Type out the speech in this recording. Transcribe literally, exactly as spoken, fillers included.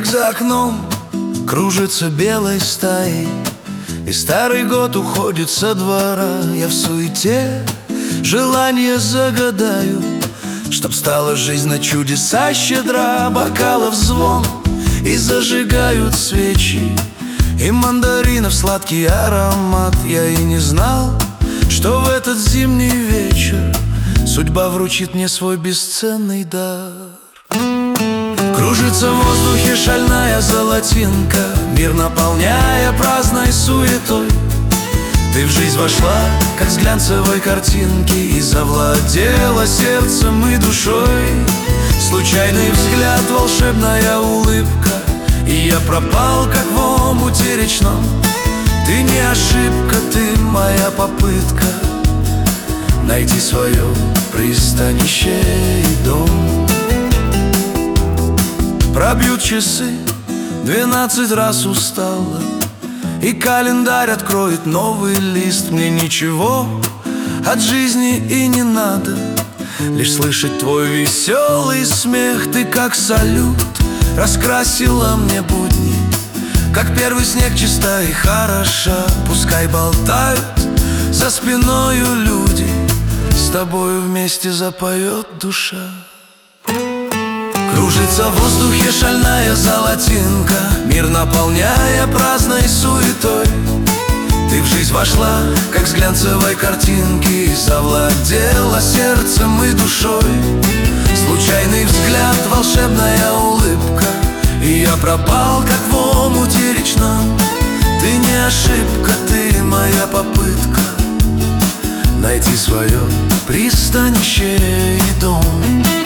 за окном кружится белой стаей, и старый год уходит со двора. Я в суете желание загадаю, чтоб стала жизнь на чудеса щедра. Бокалов звон, и зажигают свечи, и мандаринов сладкий аромат. Я и не знал, что в этот зимний вечер судьба вручит мне свой бесценный дар. Кружится в воздухе шальная золотинка, мир наполняя праздной суетой. Ты в жизнь вошла, как с глянцевой картинки, и завладела сердцем и душой. Случайный взгляд, волшебная улыбка, и я пропал, как в омуте речном. Ты не ошибка, ты моя попытка найти свое пристанище и дом. Пробьют часы, двенадцать раз устала, и календарь откроет новый лист. Мне ничего от жизни и не надо, лишь слышать твой веселый смех. Ты как салют раскрасила мне будни, как первый снег, чиста и хороша. Пускай болтают за спиною люди, с тобою вместе запоет душа. Кружится в воздухе шальная золотинка, мир наполняя праздной суетой. Ты в жизнь вошла, как с глянцевой картинки, и завладела сердцем и душой. Случайный взгляд, волшебная улыбка, и я пропал, как в омуте речном. Ты не ошибка, ты моя попытка найти свое пристанище и дом.